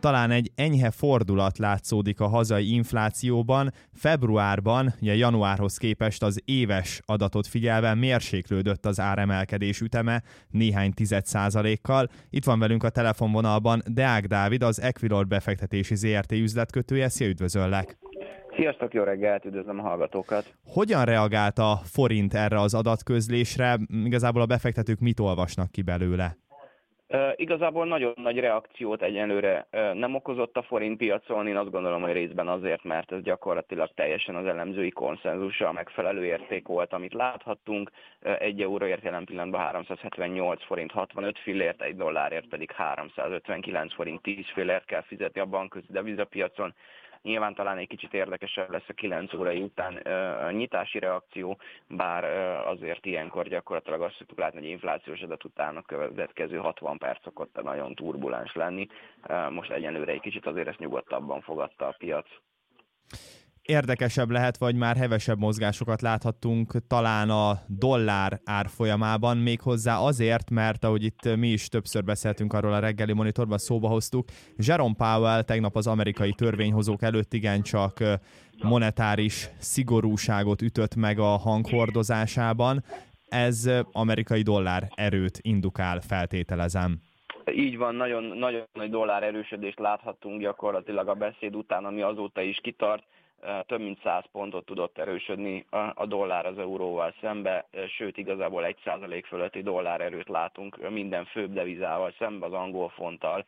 talán egy enyhe fordulat látszódik a hazai inflációban. Februárban, ugye januárhoz képest az éves adatot figyelve mérséklődött az áremelkedés üteme néhány 10%-kal. Itt van velünk a telefonvonalban Deák Dávid, az Equilor befektetési ZRT üzletkötője. Szia, üdvözöllek! Sziasztok, jó reggelt, üdvözlöm a hallgatókat! Hogyan reagált a forint erre az adatközlésre? Igazából a befektetők mit olvasnak ki belőle? Igazából nagyon nagy reakciót egyelőre nem okozott a forint piacon. Én azt gondolom, hogy részben azért, mert ez gyakorlatilag teljesen az elemzői konszenzussal a megfelelő érték volt, amit láthattunk. 1 euróért jelen pillanatban 378 forint 65 fillért, 1 dollárért pedig 359 forint 10 fillért kell fizetni a bankközi devizapiacon. Nyilván talán egy kicsit érdekesebb lesz a 9 órai után a nyitási reakció, bár azért ilyenkor gyakorlatilag azt tudtuk látni, hogy inflációs adat után a következő 60 perc szokott nagyon turbulens lenni. Most egyenlőre egy kicsit azért ezt nyugodtabban fogadta a piac. Érdekesebb lehet, vagy már hevesebb mozgásokat láthattunk talán a dollár árfolyamában, méghozzá azért, mert ahogy itt mi is többször beszéltünk arról a reggeli monitorban, szóba hoztuk, Jerome Powell tegnap az amerikai törvényhozók előtt igencsak monetáris szigorúságot ütött meg a hanghordozásában. Ez amerikai dollár erőt indukál, feltételezem. Így van, nagyon nagy dollár erősödést láthattunk gyakorlatilag a beszéd után, ami azóta is kitart. Több mint 100 pontot tudott erősödni a dollár az euróval szembe, sőt igazából 1% fölötti dollárerőt látunk minden főbb devizával szembe, az angol fonttal.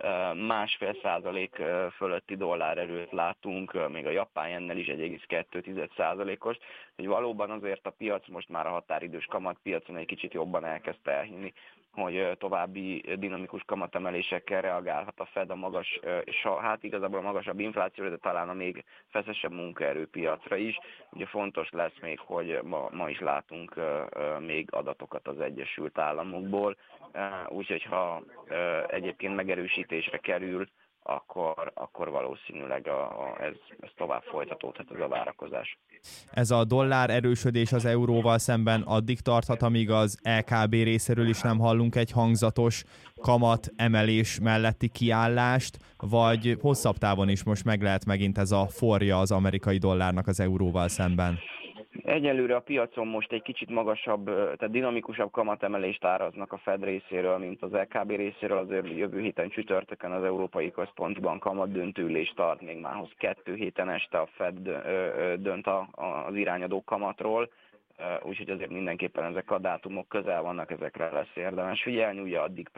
1,5% fölötti dollárerőt látunk, még a japán jennel is 1,2%-os, hogy valóban azért a piac most már a határidős kamatpiacon egy kicsit jobban elkezdte elhinni, hogy további dinamikus kamatemelésekkel reagálhat a Fed a magas, és hát igazából a magasabb inflációra, de talán a még feszesebb munkaerőpiacra is. Ugye fontos lesz még, hogy ma is látunk még adatokat az Egyesült Államokból, úgyhogy ha egyébként megerősítésre kerül, akkor valószínűleg ez tovább folytatódhat, ez a várakozás. Ez a dollár erősödés az euróval szemben addig tarthat, amíg az LKB részéről is nem hallunk egy hangzatos kamat emelés melletti kiállást, vagy hosszabb távon is most meg lehet megint ez a forja az amerikai dollárnak az euróval szemben? Egyelőre a piacon most egy kicsit magasabb, tehát dinamikusabb kamatemelést áraznak a Fed részéről, mint az LKB részéről. Azért jövő héten csütörtökön az Európai Központi Bank kamatdöntőülést tart, még mához 2 héten este a Fed dönt az irányadó kamatról, úgyhogy azért mindenképpen ezek a dátumok közel vannak, ezekre lesz érdemes figyelni, ugye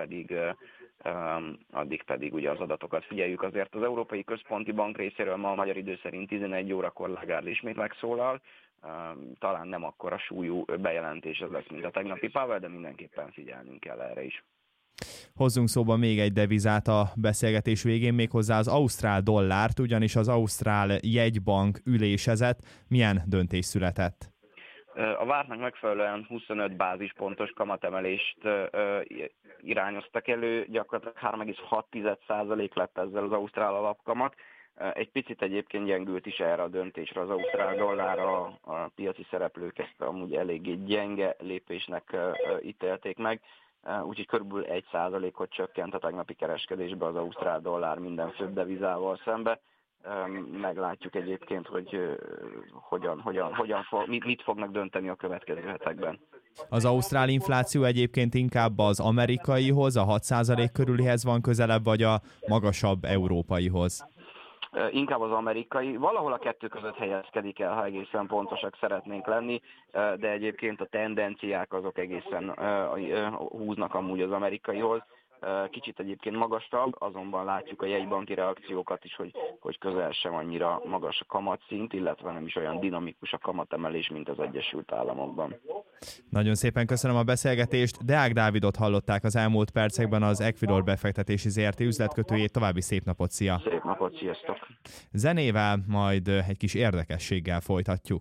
addig pedig ugye az adatokat figyeljük. Azért az Európai Központi Bank részéről ma a magyar idő szerint 11 órakor Lagarde ismét megszólal, talán nem akkora súlyú bejelentés ez lesz, mint a tegnapi Powell, de mindenképpen figyelnünk kell erre is. Hozzunk szóba még egy devizát a beszélgetés végén, méghozzá az ausztrál dollárt, ugyanis az ausztrál jegybank ülésezett. Milyen döntés született? A vártnak megfelelően 25 bázispontos kamatemelést irányoztak elő, gyakorlatilag 3,6% lett ezzel az ausztrál alapkamat. Egy picit egyébként gyengült is erre a döntésre az ausztrál dollár, a piaci szereplők ezt amúgy eléggé gyenge lépésnek ítélték meg, úgyhogy körülbelül 1%-ot csökkent a tegnapi kereskedésbe az ausztrál dollár minden főbb devizával szembe. Meglátjuk egyébként, hogy mit fognak dönteni a következő hetekben. Az ausztrál infláció egyébként inkább az amerikaihoz, a 6% körülihez van közelebb, vagy a magasabb európaihoz? Inkább az amerikai, valahol a kettő között helyezkedik el, ha egészen pontosak szeretnénk lenni, de egyébként a tendenciák azok egészen húznak amúgy az amerikaihoz. Kicsit egyébként magasabb, azonban látjuk a jegybanki reakciókat is, hogy közel sem annyira magas a kamatszint, illetve nem is olyan dinamikus a kamatemelés, mint az Egyesült Államokban. Nagyon szépen köszönöm a beszélgetést. Deák Dávidot hallották az elmúlt percekben, az Equilor befektetési ZRT üzletkötőjét. További szép napot, szia! Szép napot, sziasztok! Zenével, majd egy kis érdekességgel folytatjuk.